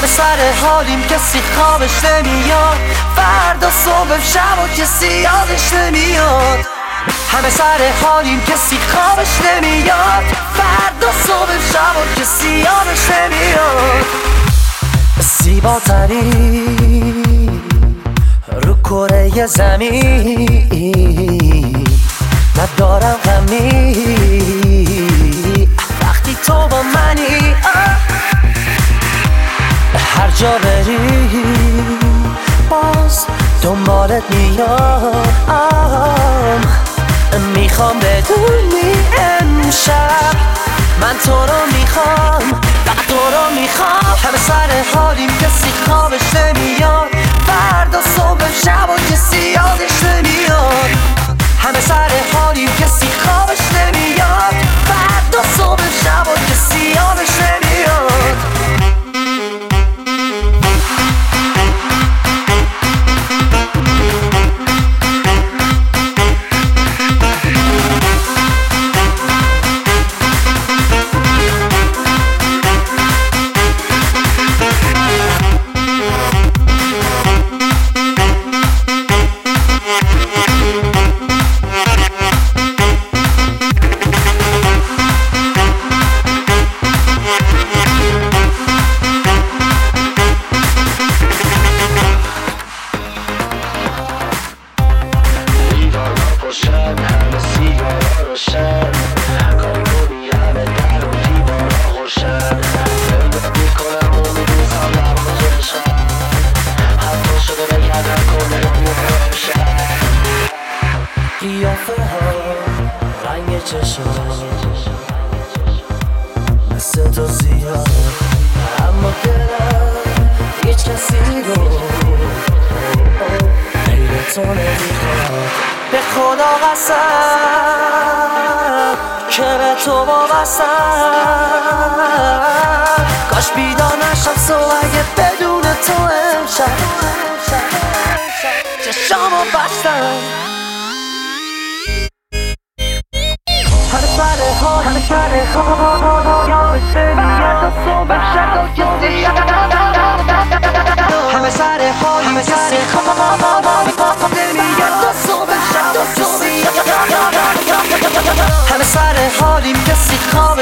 سر حالیم کسی خوابش نمیاد، فردا صبح شب و کسی یادش نمیاد. همه سر حالیم کسی خوابش نمیاد، فردا صبح شب و کسی یادش نمیاد. زیباترین رو کره زمین، ندارم غمی وقتی تو با منی. هر جا بری باز دنبالت میام. میخوام بدونی امشب من تو رو میخوام، فقط تو رو میخوام. همه سر حالیم کسی خوابش نمیاد، فردا صبح شب و کسی یادش نمیاد. همه سر حالیم کسی خوابش نمیاد، فردا صبح شب و کسی یادش نمیاد. قیافه ها رنگ چشم مثل تو زیاد، اما دلم هیچ کسی رو غیر تو نمیخواد. به خدا قسم که به تو وابستم، کاش بیدار نشم صبح اگه بدون تو امشب چشامو بستم. همه سر حال یادش نمیاد، صبح شب و کسی همه سر حال کسی نمیاد، صبح شب و کسی همه سر حالیم کسی خواب